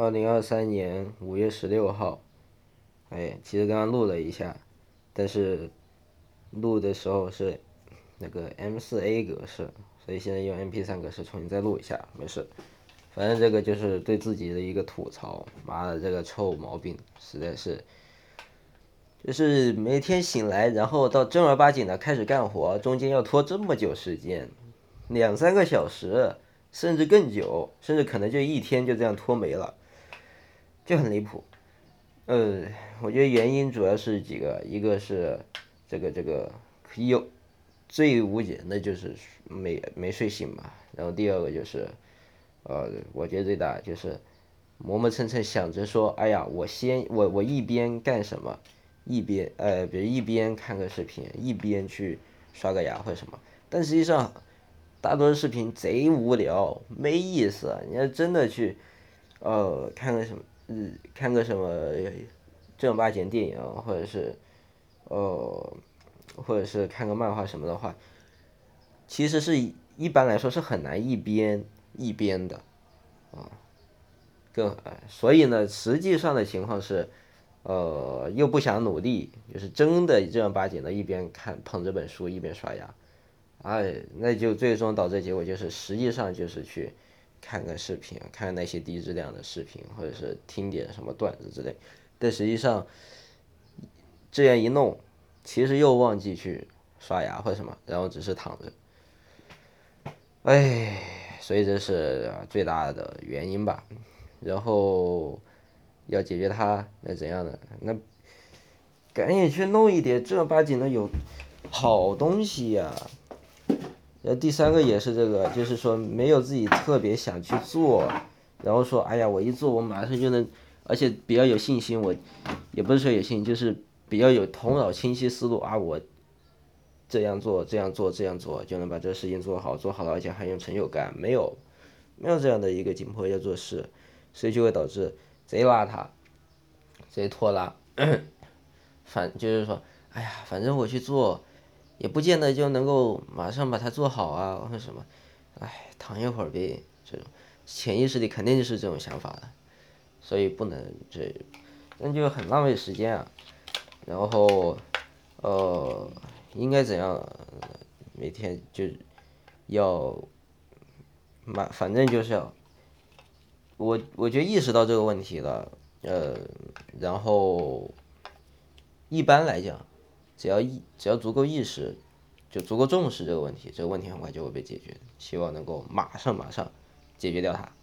2023年5月16号，其实刚刚录了一下，但是录的时候是那个 M4A 格式，所以现在用 MP3 格式重新再录一下，没事。反正这个就是对自己的一个吐槽，妈的这个臭毛病实在是，就是每天醒来，然后到正儿八经的开始干活，中间要拖这么久时间，2、3个小时，甚至更久，甚至可能就一天就这样拖没了，就很离谱。呃，我觉得原因主要是几个，一个是这个有最无解的就是没睡醒嘛，然后第二个就是我觉得最大就是磨磨蹭蹭想着说，哎呀，我一边干什么，比如一边看个视频，一边去刷个牙或者什么，但实际上大多数视频贼无聊，没意思。你要真的去看个什么，看个什么正儿八经电影，或者是呃或者是看个漫画什么的话，其实是一般来说是很难一边的。所以呢，实际上的情况是，又不想努力，就是真的正儿八经的一边捧着本书一边刷牙，那就最终导致结果就是，实际上就是去看个视频，看那些低质量的视频，或者是听点什么段子之类，但实际上这样一弄，其实又忘记去刷牙或者什么，然后只是躺着，哎，所以这是最大的原因吧。然后要解决它，那怎样的？那赶紧去弄一点正儿八经的有好东西呀。第三个也是这个，就是说没有自己特别想去做，然后说哎呀，我一做我马上就能，而且比较有信心，我也不是说有信心，就是比较有头脑清晰思路啊，我这样做这样做这样做就能把这个事情做好，做好了而且还有成就感，没有这样的一个紧迫要做事，所以就会导致贼邋遢，贼拖拉。就是说，哎呀，反正我去做，也不见得就能够马上把它做好啊，或者什么，哎，躺一会儿呗，这种潜意识里肯定就是这种想法的，所以不能那就很浪费时间啊。然后，呃，应该怎样？每天就要反正就是要我觉得意识到这个问题了，然后一般来讲，只要足够意识，就足够重视这个问题，这个问题很快就会被解决，希望能够马上解决掉它。